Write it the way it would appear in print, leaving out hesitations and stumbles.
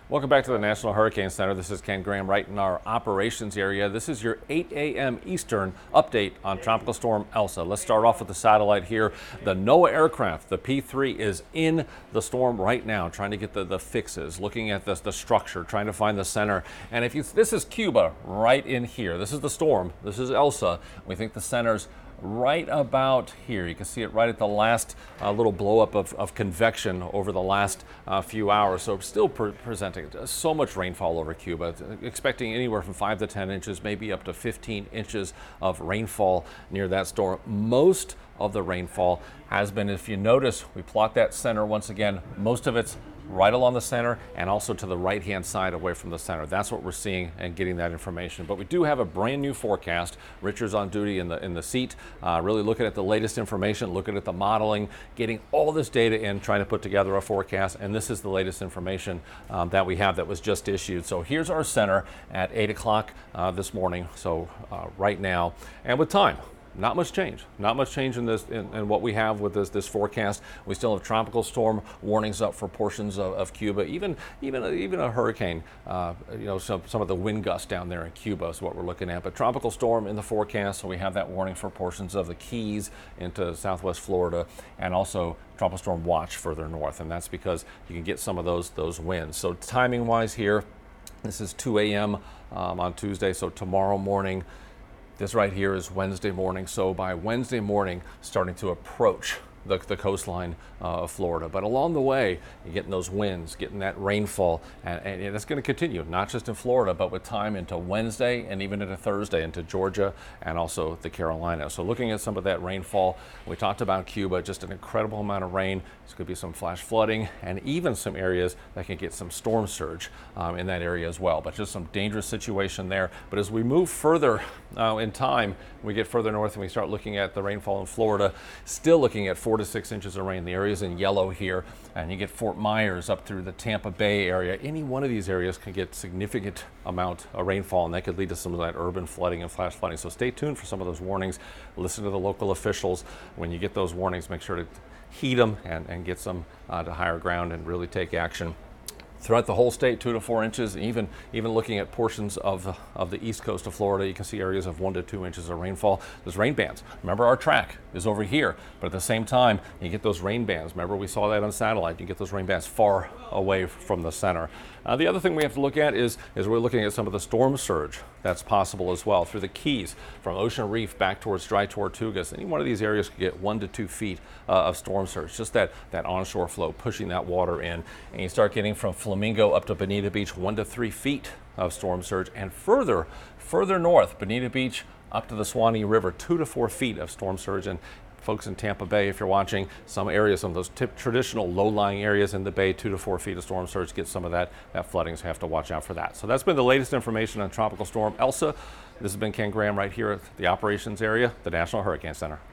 Welcome back to the National Hurricane Center. This is Ken Graham right in our operations area. This is your 8 a.m. Eastern update on Tropical Storm Elsa. Let's start off with the satellite here. The NOAA aircraft, the P3, is in the storm right now, trying to get the fixes, looking at the structure, trying to find the center. And this is Cuba right in here. This is the storm. This is Elsa. We think the center's right about here. You can see it right at the last little blow up of convection over the last few hours. So still presenting so much rainfall over Cuba, expecting anywhere from 5 to 10 inches, maybe up to 15 inches of rainfall near that storm. Most of the rainfall has been, if you notice, we plot that center once again, most of it's right along the center and also to the right hand side away from the center. That's what we're seeing and getting that information. But we do have a brand new forecast. Richard's on duty in the seat, really looking at the latest information, looking at the modeling, getting all this data in, trying to put together a forecast. And this is the latest information that we have that was just issued. So here's our center at 8 o'clock this morning. So right now, and with time. Not much change. Not much change in this in what we have with this forecast. We still have tropical storm warnings up for portions of Cuba, even a hurricane. Some of the wind gusts down there in Cuba is what we're looking at. But tropical storm in the forecast, so we have that warning for portions of the Keys into southwest Florida, and also tropical storm watch further north. And that's because you can get some of those winds. So timing-wise here, this is 2 a.m. On Tuesday. So tomorrow morning. This right here is Wednesday morning, so by Wednesday morning, starting to approach the coastline of Florida. But along the way, you're getting those winds, getting that rainfall, and it's going to continue, not just in Florida, but with time into Wednesday and even into Thursday into Georgia and also the Carolinas. So looking at some of that rainfall, we talked about Cuba, just an incredible amount of rain. There's going to be some flash flooding and even some areas that can get some storm surge in that area as well. But just some dangerous situation there. But as we move further in time, we get further north and we start looking at the rainfall in Florida, still looking at 4 to 6 inches of rain. The area's in yellow here, and you get Fort Myers up through the Tampa Bay area. Any one of these areas can get significant amount of rainfall, and that could lead to some of that urban flooding and flash flooding. So stay tuned for some of those warnings. Listen to the local officials. When you get those warnings, make sure to heed them and get some to higher ground and really take action. Throughout the whole state, 2 to 4 inches, even looking at portions of the east coast of Florida, you can see areas of 1 to 2 inches of rainfall. Those rain bands, remember our track is over here, but at the same time, you get those rain bands. Remember we saw that on satellite. You get those rain bands far away from the center. The other thing we have to look at is we're looking at some of the storm surge that's possible as well through the Keys, from Ocean Reef back towards Dry Tortugas. Any one of these areas could get 1 to 2 feet of storm surge, just that onshore flow pushing that water in. And you start getting from Flamingo up to Bonita Beach 1 to 3 feet of storm surge, and further north, Bonita Beach up to the Suwannee River, 2 to 4 feet of storm surge. And folks in Tampa Bay, if you're watching, some areas, some of those traditional low-lying areas in the bay, 2 to 4 feet of storm surge, get some of that flooding, so you have to watch out for that. So that's been the latest information on Tropical Storm Elsa. This has been Ken Graham right here at the operations area, the National Hurricane Center.